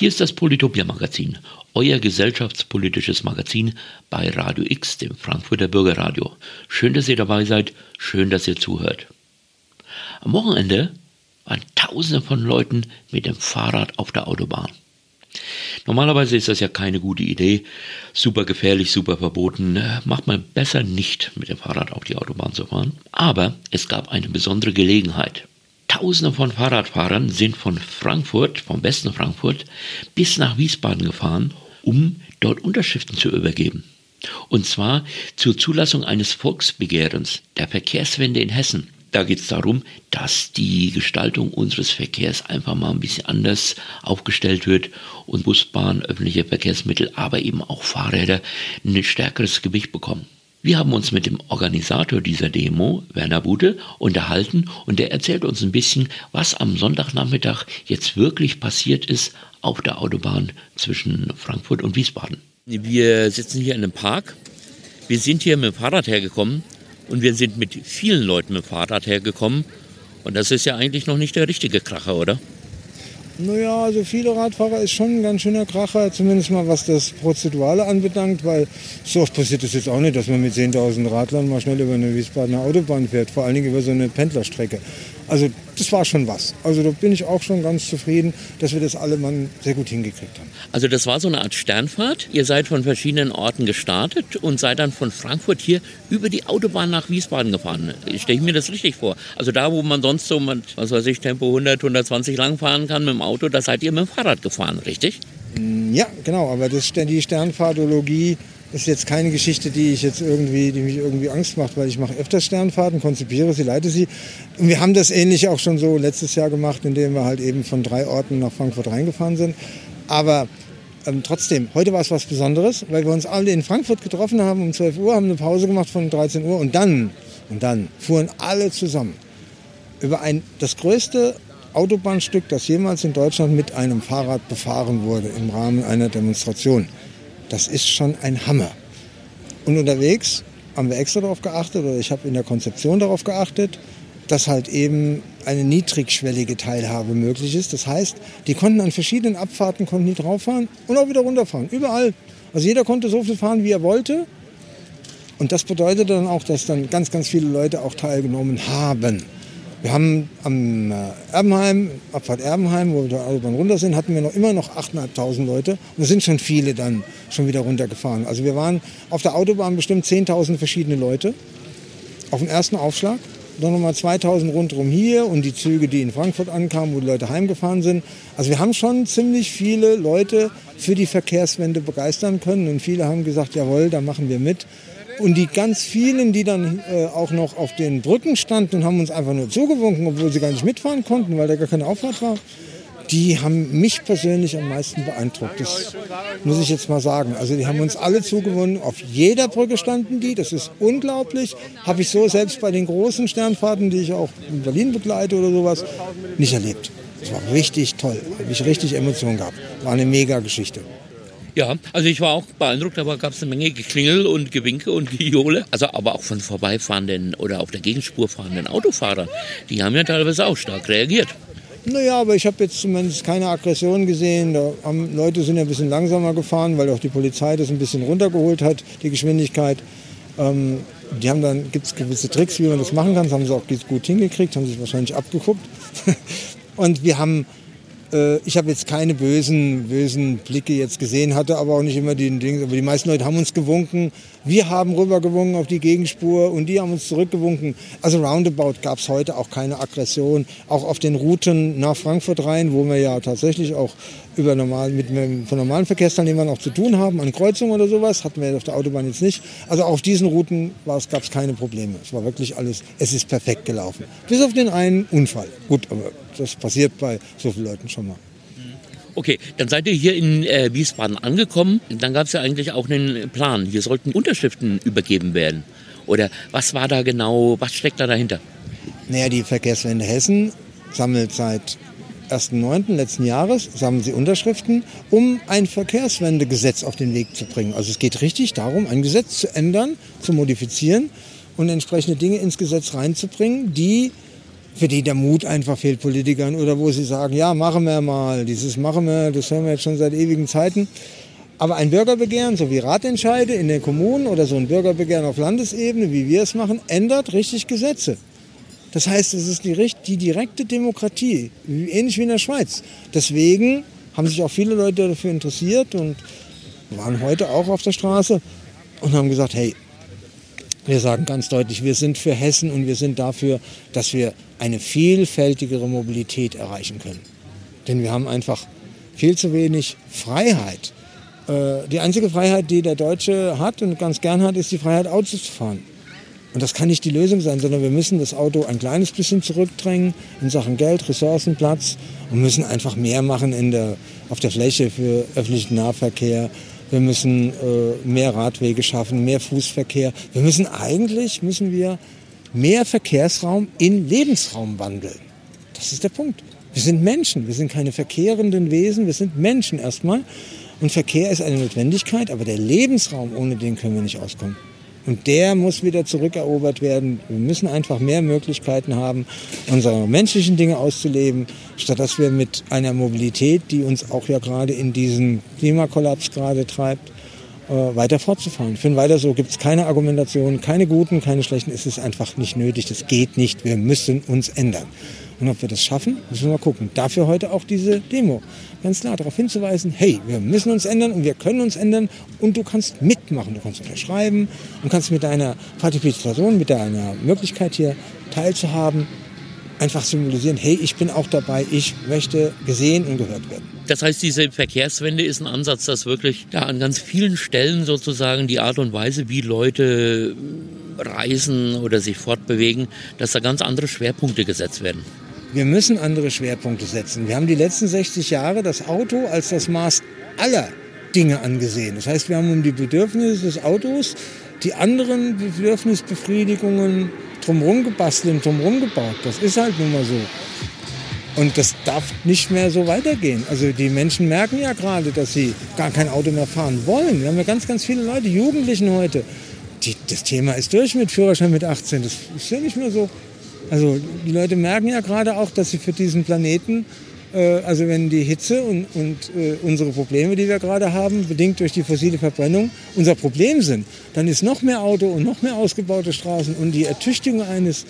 Hier ist das Polytopia-Magazin, euer gesellschaftspolitisches Magazin bei Radio X, dem Frankfurter Bürgerradio. Schön, dass ihr dabei seid, schön, dass ihr zuhört. Am Wochenende waren Tausende von Leuten mit dem Fahrrad auf der Autobahn. Normalerweise ist das ja keine gute Idee, super gefährlich, super verboten, macht man besser nicht mit dem Fahrrad auf die Autobahn zu fahren. Aber es gab eine besondere Gelegenheit. Tausende von Fahrradfahrern sind von Frankfurt, vom Westen Frankfurt, bis nach Wiesbaden gefahren, um dort Unterschriften zu übergeben. Und zwar zur Zulassung eines Volksbegehrens, der Verkehrswende in Hessen. Da geht es darum, dass die Gestaltung unseres Verkehrs einfach mal ein bisschen anders aufgestellt wird und Bus, Bahn, öffentliche Verkehrsmittel, aber eben auch Fahrräder ein stärkeres Gewicht bekommen. Wir haben uns mit dem Organisator dieser Demo, Werner Bute, unterhalten und der erzählt uns ein bisschen, was am Sonntagnachmittag jetzt wirklich passiert ist auf der Autobahn zwischen Frankfurt und Wiesbaden. Wir sitzen hier in einem Park. Wir sind hier mit dem Fahrrad hergekommen und wir sind mit vielen Leuten mit dem Fahrrad hergekommen. Und das ist ja eigentlich noch nicht der richtige Kracher, oder? Naja, also viele Radfahrer ist schon ein ganz schöner Kracher, zumindest mal was das Prozedurale anbelangt, weil so oft passiert es jetzt auch nicht, dass man mit 10.000 Radlern mal schnell über eine Wiesbadener Autobahn fährt, vor allen Dingen über so eine Pendlerstrecke. Also das war schon was. Also da bin ich auch schon ganz zufrieden, dass wir das alle mal sehr gut hingekriegt haben. Also das war so eine Art Sternfahrt. Ihr seid von verschiedenen Orten gestartet und seid dann von Frankfurt hier über die Autobahn nach Wiesbaden gefahren. Stelle ich mir das richtig vor? Also da, wo man sonst so mit, was weiß ich, Tempo 100, 120 lang fahren kann mit dem Auto, da seid ihr mit dem Fahrrad gefahren, richtig? Ja, genau. Aber die Sternfahrtologie ist jetzt keine Geschichte, die mich irgendwie Angst macht, weil ich mache öfters Sternfahrten, konzipiere sie, leite sie. Und wir haben das ähnlich auch schon so letztes Jahr gemacht, indem wir halt eben von 3 Orten nach Frankfurt reingefahren sind. Aber trotzdem, heute war es was Besonderes, weil wir uns alle in Frankfurt getroffen haben um 12 Uhr, haben eine Pause gemacht von 13 Uhr und dann fuhren alle zusammen über das größte Autobahnstück, das jemals in Deutschland mit einem Fahrrad befahren wurde im Rahmen einer Demonstration. Das ist schon ein Hammer. Und unterwegs haben wir extra darauf geachtet, oder ich habe in der Konzeption darauf geachtet, dass halt eben eine niedrigschwellige Teilhabe möglich ist. Das heißt, die konnten an verschiedenen Abfahrten nie drauf fahren und auch wieder runterfahren, überall. Also jeder konnte so viel fahren, wie er wollte. Und das bedeutet dann auch, dass dann ganz, ganz viele Leute auch teilgenommen haben. Wir haben am Abfahrt Erbenheim, wo wir der Autobahn runter sind, hatten wir immer noch 8.500 Leute. Und es sind schon viele dann schon wieder runtergefahren. Also wir waren auf der Autobahn bestimmt 10.000 verschiedene Leute auf dem ersten Aufschlag. Dann nochmal 2.000 rundherum hier und die Züge, die in Frankfurt ankamen, wo die Leute heimgefahren sind. Also wir haben schon ziemlich viele Leute für die Verkehrswende begeistern können. Und viele haben gesagt, jawohl, da machen wir mit. Und die ganz vielen, die dann auch noch auf den Brücken standen und haben uns einfach nur zugewunken, obwohl sie gar nicht mitfahren konnten, weil da gar keine Auffahrt war, die haben mich persönlich am meisten beeindruckt. Das muss ich jetzt mal sagen. Also die haben uns alle zugewunken. Auf jeder Brücke standen die. Das ist unglaublich. Habe ich so selbst bei den großen Sternfahrten, die ich auch in Berlin begleite oder sowas, nicht erlebt. Das war richtig toll. Habe ich richtig Emotionen gehabt. War eine mega Geschichte. Ja, also ich war auch beeindruckt, aber gab es eine Menge Geklingel und Gewinke und Gejohle. Also aber auch von vorbeifahrenden oder auf der Gegenspur fahrenden Autofahrern. Die haben ja teilweise auch stark reagiert. Naja, aber ich habe jetzt zumindest keine Aggression gesehen. Leute sind ja ein bisschen langsamer gefahren, weil auch die Polizei das ein bisschen runtergeholt hat, die Geschwindigkeit. Gibt es gewisse Tricks, wie man das machen kann. Das haben sie auch gut hingekriegt, haben sich wahrscheinlich abgeguckt. Und ich habe jetzt keine bösen Blicke jetzt gesehen, hatte aber auch nicht immer die Dinge. Aber die meisten Leute haben uns gewunken. Wir haben rübergewunken auf die Gegenspur und die haben uns zurückgewunken. Also roundabout gab es heute auch keine Aggression. Auch auf den Routen nach Frankfurt rein, wo wir ja tatsächlich auch von normalen Verkehrsteilnehmern auch zu tun haben, an Kreuzungen oder sowas, hatten wir auf der Autobahn jetzt nicht. Also auf diesen Routen gab es keine Probleme. Es war wirklich es ist perfekt gelaufen. Bis auf den einen Unfall. Gut, aber das passiert bei so vielen Leuten schon mal. Okay, dann seid ihr hier in Wiesbaden angekommen. Dann gab es ja eigentlich auch einen Plan. Hier sollten Unterschriften übergeben werden. Oder was war da genau, was steckt da dahinter? Naja, die Verkehrswende Hessen sammelt seit 1.9. letzten Jahres, sammeln sie Unterschriften, um ein Verkehrswendegesetz auf den Weg zu bringen. Also es geht richtig darum, ein Gesetz zu ändern, zu modifizieren und entsprechende Dinge ins Gesetz reinzubringen, die für die der Mut einfach fehlt, Politikern, oder wo sie sagen, ja, machen wir mal, dieses machen wir, das hören wir jetzt schon seit ewigen Zeiten. Aber ein Bürgerbegehren, so wie Ratentscheide in den Kommunen oder so ein Bürgerbegehren auf Landesebene, wie wir es machen, ändert richtig Gesetze. Das heißt, es ist die direkte Demokratie, ähnlich wie in der Schweiz. Deswegen haben sich auch viele Leute dafür interessiert und waren heute auch auf der Straße und haben gesagt, hey, wir sagen ganz deutlich, wir sind für Hessen und wir sind dafür, dass wir eine vielfältigere Mobilität erreichen können. Denn wir haben einfach viel zu wenig Freiheit. Die einzige Freiheit, die der Deutsche hat und ganz gern hat, ist die Freiheit, Autos zu fahren. Und das kann nicht die Lösung sein, sondern wir müssen das Auto ein kleines bisschen zurückdrängen in Sachen Geld, Ressourcen, Platz und müssen einfach mehr machen auf der Fläche für öffentlichen Nahverkehr. Wir müssen mehr Radwege schaffen, mehr Fußverkehr. Müssen wir mehr Verkehrsraum in Lebensraum wandeln. Das ist der Punkt. Wir sind Menschen, wir sind keine verkehrenden Wesen, wir sind Menschen erstmal. Und Verkehr ist eine Notwendigkeit, aber der Lebensraum, ohne den können wir nicht auskommen. Und der muss wieder zurückerobert werden. Wir müssen einfach mehr Möglichkeiten haben, unsere menschlichen Dinge auszuleben, statt dass wir mit einer Mobilität, die uns auch ja gerade in diesen Klimakollaps gerade treibt, weiter fortzufahren. Für ein Weiter so gibt es keine Argumentation, keine guten, keine schlechten. Es ist einfach nicht nötig, das geht nicht. Wir müssen uns ändern. Und ob wir das schaffen, müssen wir mal gucken. Dafür heute auch diese Demo. Ganz klar darauf hinzuweisen, hey, wir müssen uns ändern und wir können uns ändern und du kannst mitmachen. Du kannst unterschreiben und kannst mit deiner Partizipation, mit deiner Möglichkeit hier teilzuhaben, einfach symbolisieren, hey, ich bin auch dabei, ich möchte gesehen und gehört werden. Das heißt, diese Verkehrswende ist ein Ansatz, dass wirklich an ganz vielen Stellen sozusagen die Art und Weise, wie Leute reisen oder sich fortbewegen, dass da ganz andere Schwerpunkte gesetzt werden. Wir müssen andere Schwerpunkte setzen. Wir haben die letzten 60 Jahre das Auto als das Maß aller Dinge angesehen. Das heißt, wir haben um die Bedürfnisse des Autos die anderen Bedürfnisbefriedigungen drumherum gebastelt und drumherum gebaut. Das ist halt nun mal so. Und das darf nicht mehr so weitergehen. Also die Menschen merken ja gerade, dass sie gar kein Auto mehr fahren wollen. Wir haben ja ganz, ganz viele Leute, Jugendlichen heute. Das Thema ist durch mit Führerschein mit 18. Das ist ja nicht mehr so. Also die Leute merken ja gerade auch, dass sie für diesen Planeten, also wenn die Hitze und unsere Probleme, die wir gerade haben, bedingt durch die fossile Verbrennung, unser Problem sind, dann ist noch mehr Auto und noch mehr ausgebaute Straßen und die Ertüchtigung eines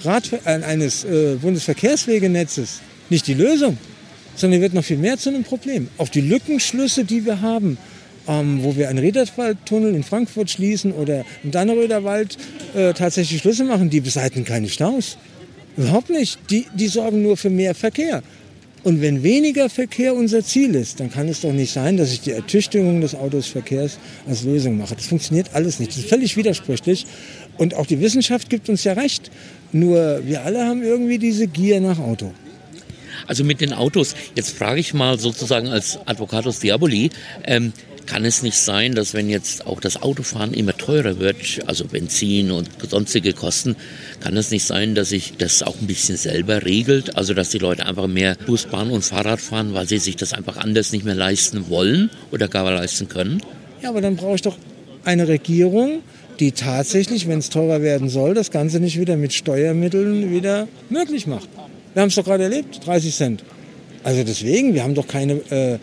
Bundesverkehrswegenetzes nicht die Lösung, sondern wird noch viel mehr zu einem Problem. Auch die Lückenschlüsse, die wir haben, wo wir einen Riederwaldtunnel in Frankfurt schließen oder im Dannröder-Wald tatsächlich Schlüsse machen, die beseitigen keine Staus. Überhaupt nicht. Die sorgen nur für mehr Verkehr. Und wenn weniger Verkehr unser Ziel ist, dann kann es doch nicht sein, dass ich die Ertüchtigung des Autoverkehrs als Lösung mache. Das funktioniert alles nicht. Das ist völlig widersprüchlich. Und auch die Wissenschaft gibt uns ja recht. Nur wir alle haben irgendwie diese Gier nach Auto. Also mit den Autos, jetzt frage ich mal sozusagen als Advocatus Diaboli, kann es nicht sein, dass wenn jetzt auch das Autofahren immer teurer wird, also Benzin und sonstige Kosten, kann es nicht sein, dass sich das auch ein bisschen selber regelt? Also dass die Leute einfach mehr Bus, Bahn und Fahrrad fahren, weil sie sich das einfach anders nicht mehr leisten wollen oder gar leisten können? Ja, aber dann brauche ich doch eine Regierung, die tatsächlich, wenn es teurer werden soll, das Ganze nicht wieder mit Steuermitteln wieder möglich macht. Wir haben es doch gerade erlebt, 30 Cent. Also deswegen, wir haben doch keine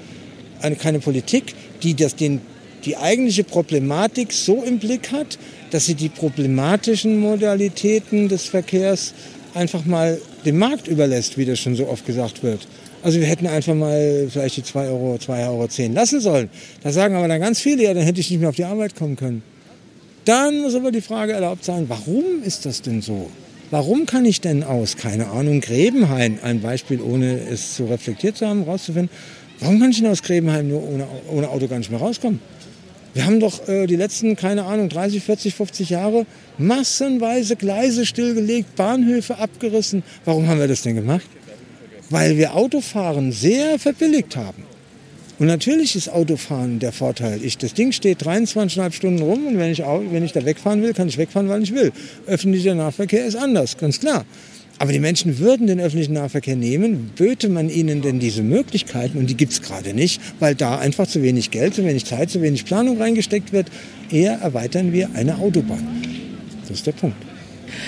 Politik, die die eigentliche Problematik so im Blick hat, dass sie die problematischen Modalitäten des Verkehrs einfach mal dem Markt überlässt, wie das schon so oft gesagt wird. Also wir hätten einfach mal vielleicht die 2,10 Euro lassen sollen. Da sagen aber dann ganz viele, ja, dann hätte ich nicht mehr auf die Arbeit kommen können. Dann muss aber die Frage erlaubt sein, warum ist das denn so? Warum kann ich denn aus, keine Ahnung, Grebenhain, ein Beispiel, ohne es so reflektiert zu haben, rauszufinden, warum kann ich denn aus Grebenheim nur ohne Auto gar nicht mehr rauskommen? Wir haben doch die letzten, keine Ahnung, 30, 40, 50 Jahre massenweise Gleise stillgelegt, Bahnhöfe abgerissen. Warum haben wir das denn gemacht? Weil wir Autofahren sehr verbilligt haben. Und natürlich ist Autofahren der Vorteil. Das Ding steht 23,5 Stunden rum und wenn ich da wegfahren will, kann ich wegfahren, weil ich will. Öffentlicher Nahverkehr ist anders, ganz klar. Aber die Menschen würden den öffentlichen Nahverkehr nehmen, böte man ihnen denn diese Möglichkeiten, und die gibt es gerade nicht, weil da einfach zu wenig Geld, zu wenig Zeit, zu wenig Planung reingesteckt wird. Eher erweitern wir eine Autobahn. Das ist der Punkt.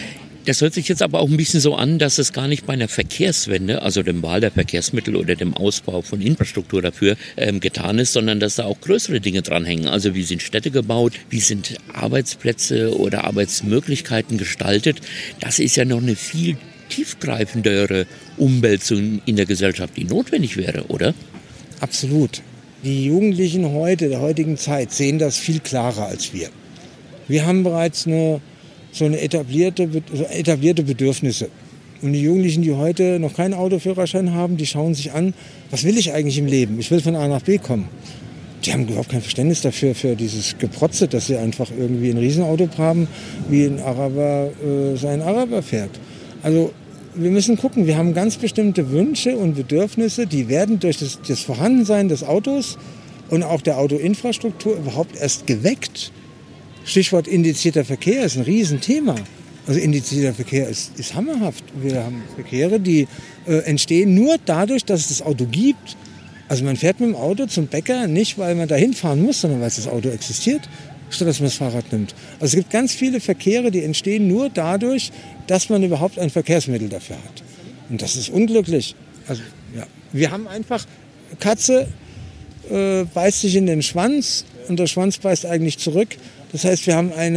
Das hört sich jetzt aber auch ein bisschen so an, dass es gar nicht bei einer Verkehrswende, also dem Wahl der Verkehrsmittel oder dem Ausbau von Infrastruktur dafür getan ist, sondern dass da auch größere Dinge dranhängen. Also wie sind Städte gebaut, wie sind Arbeitsplätze oder Arbeitsmöglichkeiten gestaltet. Das ist ja noch eine viel tiefgreifendere Umwälzung in der Gesellschaft, die notwendig wäre, oder? Absolut. Die Jugendlichen heute, der heutigen Zeit, sehen das viel klarer als wir. Wir haben bereits etablierte Bedürfnisse. Und die Jugendlichen, die heute noch keinen Autoführerschein haben, die schauen sich an, was will ich eigentlich im Leben? Ich will von A nach B kommen. Die haben überhaupt kein Verständnis dafür, für dieses Geprotze, dass sie einfach irgendwie ein Riesenauto haben, wie ein Araber sein Araber fährt. Also wir müssen gucken, wir haben ganz bestimmte Wünsche und Bedürfnisse, die werden durch das Vorhandensein des Autos und auch der Autoinfrastruktur überhaupt erst geweckt. Stichwort indizierter Verkehr ist ein Riesenthema. Also indizierter Verkehr ist hammerhaft. Wir haben Verkehre, die entstehen nur dadurch, dass es das Auto gibt. Also man fährt mit dem Auto zum Bäcker nicht, weil man da hinfahren muss, sondern weil das Auto existiert, statt dass man das Fahrrad nimmt. Also es gibt ganz viele Verkehre, die entstehen nur dadurch, dass man überhaupt ein Verkehrsmittel dafür hat. Und das ist unglücklich. Also ja, wir haben einfach, Katze beißt sich in den Schwanz und der Schwanz beißt eigentlich zurück. Das heißt, wir haben ein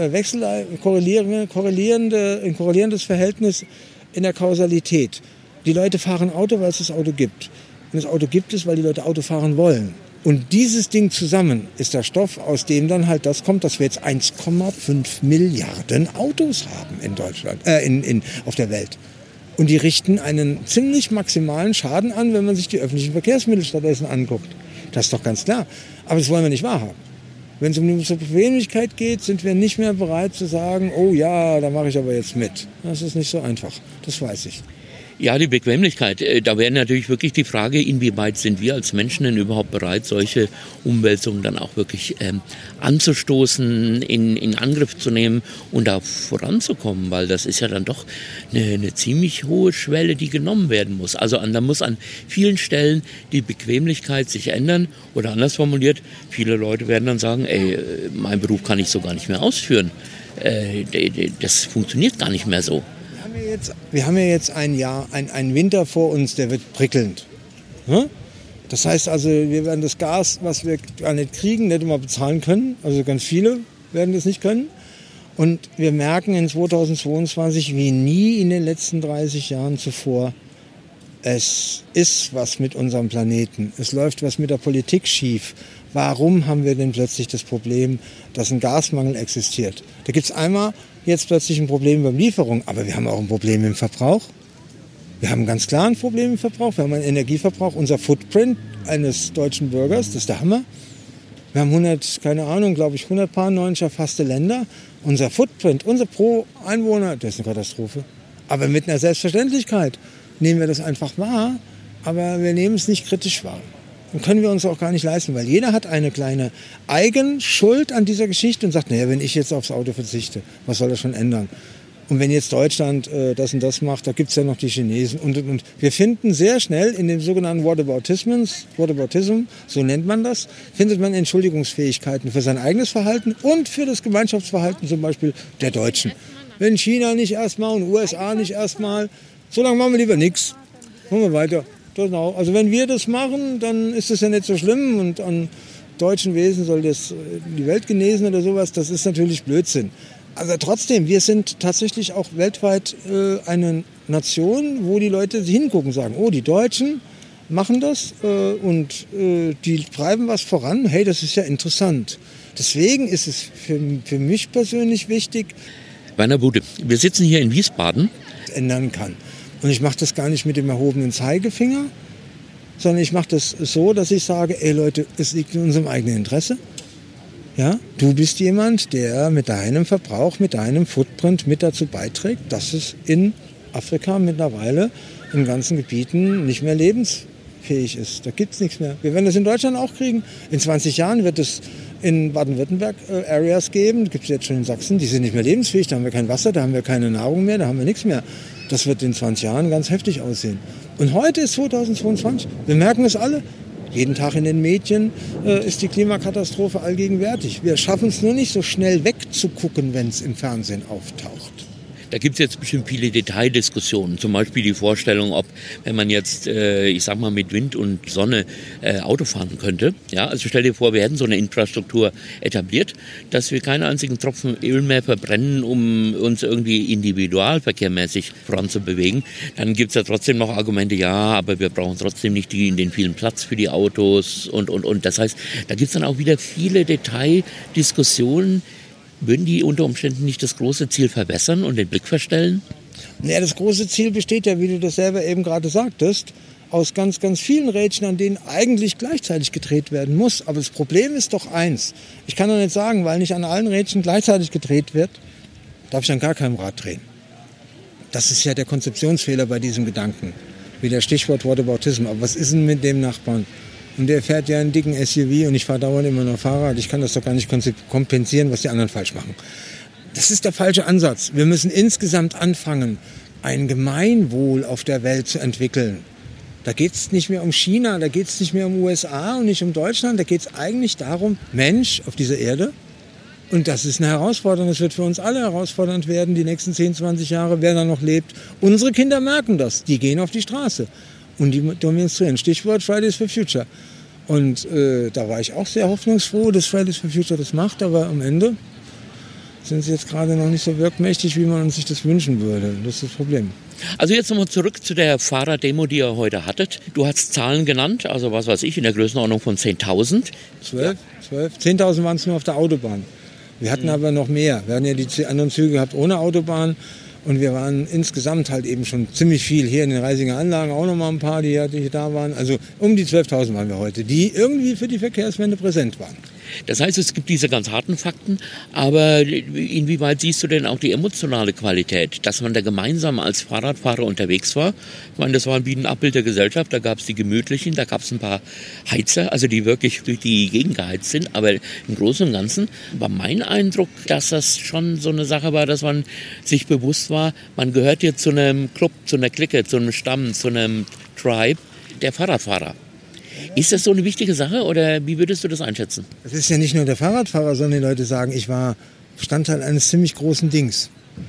korrelierendes Verhältnis in der Kausalität. Die Leute fahren Auto, weil es das Auto gibt. Und das Auto gibt es, weil die Leute Auto fahren wollen. Und dieses Ding zusammen ist der Stoff, aus dem dann halt das kommt, dass wir jetzt 1,5 Milliarden Autos haben in Deutschland, auf der Welt. Und die richten einen ziemlich maximalen Schaden an, wenn man sich die öffentlichen Verkehrsmittel stattdessen anguckt. Das ist doch ganz klar. Aber das wollen wir nicht wahrhaben. Wenn es um die Bequemlichkeit geht, sind wir nicht mehr bereit zu sagen, oh ja, da mache ich aber jetzt mit. Das ist nicht so einfach, das weiß ich. Ja, die Bequemlichkeit. Da wäre natürlich wirklich die Frage, inwieweit sind wir als Menschen denn überhaupt bereit, solche Umwälzungen dann auch wirklich anzustoßen, in Angriff zu nehmen und da voranzukommen, weil das ist ja dann doch eine ziemlich hohe Schwelle, die genommen werden muss. Also da muss an vielen Stellen die Bequemlichkeit sich ändern oder anders formuliert, viele Leute werden dann sagen, mein Beruf kann ich so gar nicht mehr ausführen. Das funktioniert gar nicht mehr so. Wir haben ja jetzt einen Winter vor uns, der wird prickelnd. Das heißt also, wir werden das Gas, was wir gar nicht kriegen, nicht immer bezahlen können. Also ganz viele werden das nicht können. Und wir merken in 2022 wie nie in den letzten 30 Jahren zuvor, es ist was mit unserem Planeten. Es läuft was mit der Politik schief. Warum haben wir denn plötzlich das Problem, dass ein Gasmangel existiert? Da gibt es einmal jetzt plötzlich ein Problem beim Lieferung, aber wir haben auch ein Problem im Verbrauch. Wir haben ganz klar ein Problem im Verbrauch. Wir haben einen Energieverbrauch. Unser Footprint eines deutschen Bürgers, das ist der Hammer. Wir haben 190 erfasste Länder. Unser Footprint, unser pro Einwohner, das ist eine Katastrophe. Aber mit einer Selbstverständlichkeit nehmen wir das einfach wahr, aber wir nehmen es nicht kritisch wahr. Und können wir uns auch gar nicht leisten, weil jeder hat eine kleine Eigenschuld an dieser Geschichte und sagt, naja, wenn ich jetzt aufs Auto verzichte, was soll das schon ändern? Und wenn jetzt Deutschland das und das macht, da gibt es ja noch die Chinesen und. Wir finden sehr schnell in dem sogenannten Whataboutism, so nennt man das, findet man Entschuldigungsfähigkeiten für sein eigenes Verhalten und für das Gemeinschaftsverhalten zum Beispiel der Deutschen. Wenn China nicht erstmal und USA nicht erstmal, so lange machen wir lieber nichts. Machen wir weiter. Genau. Also wenn wir das machen, dann ist das ja nicht so schlimm und an deutschen Wesen soll das die Welt genesen oder sowas. Das ist natürlich Blödsinn. Also trotzdem, wir sind tatsächlich auch weltweit eine Nation, wo die Leute hingucken und sagen, oh, die Deutschen machen das und die treiben was voran. Hey, das ist ja interessant. Deswegen ist es für mich persönlich wichtig. Werner Bude, wir sitzen hier in Wiesbaden. Ändern kann. Und ich mache das gar nicht mit dem erhobenen Zeigefinger, sondern ich mache das so, dass ich sage, ey Leute, es liegt in unserem eigenen Interesse. Ja, du bist jemand, der mit deinem Verbrauch, mit deinem Footprint mit dazu beiträgt, dass es in Afrika mittlerweile in ganzen Gebieten nicht mehr lebensfähig ist. Da gibt es nichts mehr. Wir werden das in Deutschland auch kriegen. In 20 Jahren wird es in Baden-Württemberg Areas geben, gibt es jetzt schon in Sachsen, die sind nicht mehr lebensfähig, da haben wir kein Wasser, da haben wir keine Nahrung mehr, da haben wir nichts mehr. Das wird in 20 Jahren ganz heftig aussehen. Und heute ist 2022, wir merken es alle. Jeden Tag in den Medien ist die Klimakatastrophe allgegenwärtig. Wir schaffen es nur nicht so schnell wegzugucken, wenn es im Fernsehen auftaucht. Da gibt es jetzt bestimmt viele Detaildiskussionen. Zum Beispiel die Vorstellung, ob, wenn man jetzt, ich sag mal, mit Wind und Sonne Auto fahren könnte. Ja, also stell dir vor, wir hätten so eine Infrastruktur etabliert, dass wir keinen einzigen Tropfen Öl mehr verbrennen, um uns irgendwie individualverkehrmäßig voranzubewegen. Dann gibt es ja trotzdem noch Argumente, ja, aber wir brauchen trotzdem nicht den vielen Platz für die Autos und. Das heißt, da gibt es dann auch wieder viele Detaildiskussionen. Würden die unter Umständen nicht das große Ziel verwässern und den Blick verstellen? Ja, das große Ziel besteht ja, wie du das selber eben gerade sagtest, aus ganz, ganz vielen Rädchen, an denen eigentlich gleichzeitig gedreht werden muss. Aber das Problem ist doch eins. Ich kann doch nicht sagen, weil nicht an allen Rädchen gleichzeitig gedreht wird, darf ich an gar keinem Rad drehen. Das ist ja der Konzeptionsfehler bei diesem Gedanken. Wieder Stichwort Whataboutism. Aber was ist denn mit dem Nachbarn? Und der fährt ja einen dicken SUV und ich fahre dauernd immer noch Fahrrad. Ich kann das doch gar nicht kompensieren, was die anderen falsch machen. Das ist der falsche Ansatz. Wir müssen insgesamt anfangen, ein Gemeinwohl auf der Welt zu entwickeln. Da geht es nicht mehr um China, da geht es nicht mehr um USA und nicht um Deutschland. Da geht es eigentlich darum, Mensch auf dieser Erde. Und das ist eine Herausforderung. Das wird für uns alle herausfordernd werden, die nächsten 10, 20 Jahre, wer da noch lebt. Unsere Kinder merken das. Die gehen auf die Straße. Und die demonstrieren. Stichwort Fridays for Future. Und da war ich auch sehr hoffnungsfroh, dass Fridays for Future das macht. Aber am Ende sind sie jetzt gerade noch nicht so wirkmächtig, wie man sich das wünschen würde. Das ist das Problem. Also jetzt nochmal zurück zu der Fahrraddemo, die ihr heute hattet. Du hast Zahlen genannt, also was weiß ich, in der Größenordnung von 10.000. 12. 10.000 waren es nur auf der Autobahn. Wir hatten aber noch mehr. Wir hatten ja die anderen Züge gehabt ohne Autobahn. Und wir waren insgesamt halt eben schon ziemlich viel hier in den Reisinger Anlagen, auch noch mal ein paar, die da waren. Also um die 12.000 waren wir heute, die irgendwie für die Verkehrswende präsent waren. Das heißt, es gibt diese ganz harten Fakten, aber inwieweit siehst du denn auch die emotionale Qualität, dass man da gemeinsam als Fahrradfahrer unterwegs war? Ich meine, das war wie ein Abbild der Gesellschaft, da gab es die Gemütlichen, da gab es ein paar Heizer, also die wirklich durch die Gegend geheizt sind, aber im Großen und Ganzen war mein Eindruck, dass das schon so eine Sache war, dass man sich bewusst war, man gehört hier zu einem Club, zu einer Clique, zu einem Stamm, zu einem Tribe der Fahrradfahrer. Ist das so eine wichtige Sache oder wie würdest du das einschätzen? Es ist ja nicht nur der Fahrradfahrer, sondern die Leute sagen, ich war Bestandteil eines ziemlich großen Dings.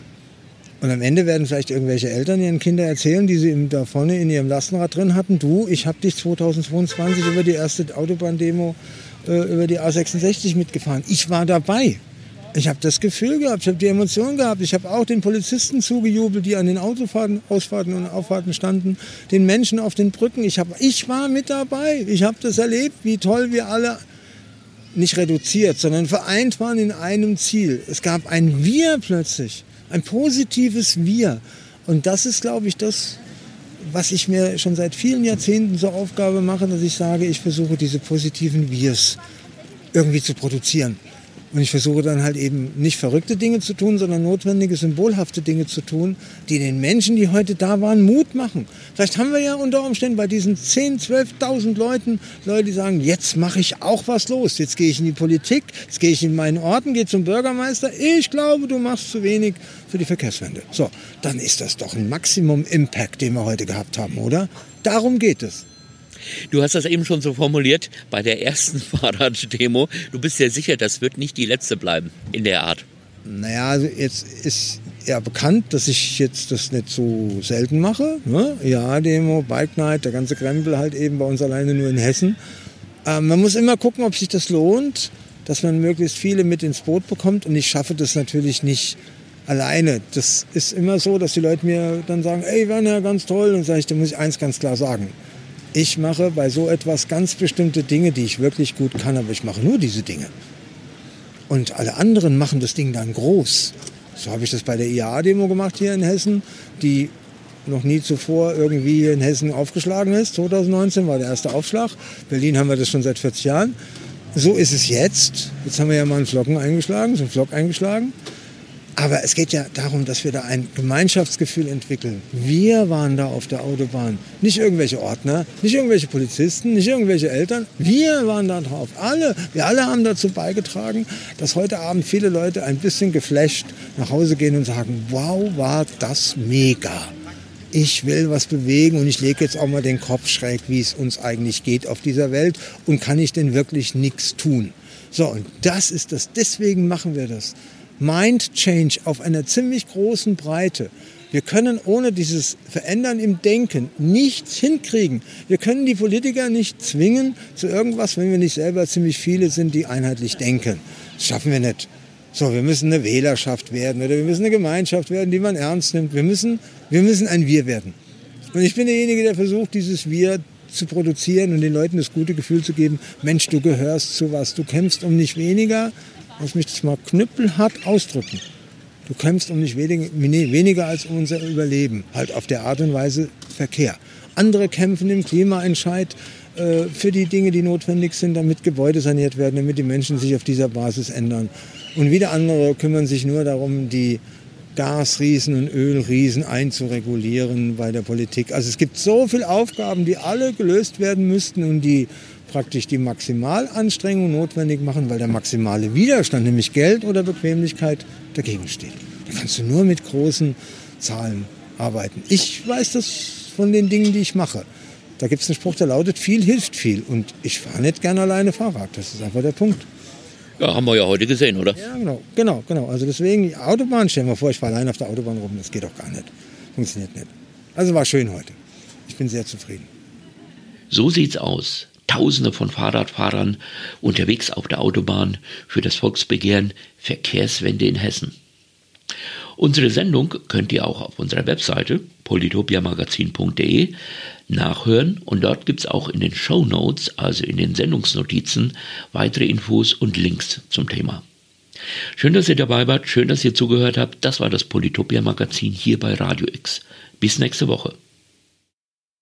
Und am Ende werden vielleicht irgendwelche Eltern ihren Kindern erzählen, die sie da vorne in ihrem Lastenrad drin hatten, du, ich habe dich 2022 über die erste Autobahndemo über die A66 mitgefahren. Ich war dabei. Ich habe das Gefühl gehabt, ich habe die Emotion gehabt. Ich habe auch den Polizisten zugejubelt, die an den Autofahrten, Ausfahrten und Auffahrten standen, den Menschen auf den Brücken. Ich war mit dabei. Ich habe das erlebt, wie toll wir alle nicht reduziert, sondern vereint waren in einem Ziel. Es gab ein Wir plötzlich, ein positives Wir. Und das ist, glaube ich, das, was ich mir schon seit vielen Jahrzehnten zur Aufgabe mache, dass ich sage, ich versuche diese positiven Wirs irgendwie zu produzieren. Und ich versuche dann halt eben nicht verrückte Dinge zu tun, sondern notwendige, symbolhafte Dinge zu tun, die den Menschen, die heute da waren, Mut machen. Vielleicht haben wir ja unter Umständen bei diesen 10.000, 12.000 Leute, die sagen, jetzt mache ich auch was los. Jetzt gehe ich in die Politik, jetzt gehe ich in meinen Orten, gehe zum Bürgermeister. Ich glaube, du machst zu wenig für die Verkehrswende. So, dann ist das doch ein Maximum-Impact, den wir heute gehabt haben, oder? Darum geht es. Du hast das eben schon so formuliert, bei der ersten Fahrraddemo. Du bist ja sicher, das wird nicht die letzte bleiben in der Art. Naja, also jetzt ist ja bekannt, dass ich jetzt das nicht so selten mache. Ne? Ja, Demo, Bike Night, der ganze Krempel halt eben bei uns alleine nur in Hessen. Man muss immer gucken, ob sich das lohnt, dass man möglichst viele mit ins Boot bekommt. Und ich schaffe das natürlich nicht alleine. Das ist immer so, dass die Leute mir dann sagen, ey, Werner, ganz toll. Und sage ich, da muss ich eins ganz klar sagen. Ich mache bei so etwas ganz bestimmte Dinge, die ich wirklich gut kann, aber ich mache nur diese Dinge. Und alle anderen machen das Ding dann groß. So habe ich das bei der IAA-Demo gemacht hier in Hessen, die noch nie zuvor irgendwie hier in Hessen aufgeschlagen ist. 2019 war der erste Aufschlag. Berlin haben wir das schon seit 40 Jahren. So ist es jetzt. Jetzt haben wir ja mal einen Flock eingeschlagen. Aber es geht ja darum, dass wir da ein Gemeinschaftsgefühl entwickeln. Wir waren da auf der Autobahn. Nicht irgendwelche Ordner, nicht irgendwelche Polizisten, nicht irgendwelche Eltern. Wir waren da drauf. Wir alle haben dazu beigetragen, dass heute Abend viele Leute ein bisschen geflasht nach Hause gehen und sagen, wow, war das mega. Ich will was bewegen und ich lege jetzt auch mal den Kopf schräg, wie es uns eigentlich geht auf dieser Welt. Und kann ich denn wirklich nichts tun? So, und das ist das. Deswegen machen wir das. Mind Change auf einer ziemlich großen Breite. Wir können ohne dieses Verändern im Denken nichts hinkriegen. Wir können die Politiker nicht zwingen zu irgendwas, wenn wir nicht selber ziemlich viele sind, die einheitlich denken. Das schaffen wir nicht. So, wir müssen eine Wählerschaft werden oder wir müssen eine Gemeinschaft werden, die man ernst nimmt. Wir müssen ein Wir werden. Und ich bin derjenige, der versucht, dieses Wir zu produzieren und den Leuten das gute Gefühl zu geben, Mensch, du gehörst zu was, du kämpfst um nicht weniger, lass mich das mal knüppelhart ausdrücken. Du kämpfst um nicht weniger als um unser Überleben. Halt auf der Art und Weise Verkehr. Andere kämpfen im Klimaentscheid für die Dinge, die notwendig sind, damit Gebäude saniert werden, damit die Menschen sich auf dieser Basis ändern. Und wieder andere kümmern sich nur darum, die Gasriesen und Ölriesen einzuregulieren bei der Politik. Also es gibt so viele Aufgaben, die alle gelöst werden müssten und die praktisch die Maximalanstrengung notwendig machen, weil der maximale Widerstand, nämlich Geld oder Bequemlichkeit, dagegen steht. Da kannst du nur mit großen Zahlen arbeiten. Ich weiß das von den Dingen, die ich mache. Da gibt es einen Spruch, der lautet, viel hilft viel. Und ich fahre nicht gerne alleine Fahrrad. Das ist einfach der Punkt. Ja, haben wir ja heute gesehen, oder? Ja, genau. Also deswegen, die Autobahn, stell dir mal vor, ich fahre allein auf der Autobahn rum. Das geht doch gar nicht. Funktioniert nicht. Also war schön heute. Ich bin sehr zufrieden. So sieht's aus. Tausende von Fahrradfahrern unterwegs auf der Autobahn für das Volksbegehren Verkehrswende in Hessen. Unsere Sendung könnt ihr auch auf unserer Webseite polytopiamagazin.de nachhören und dort gibt es auch in den Shownotes, also in den Sendungsnotizen, weitere Infos und Links zum Thema. Schön, dass ihr dabei wart, schön, dass ihr zugehört habt. Das war das Polytopia Magazin hier bei Radio X. Bis nächste Woche.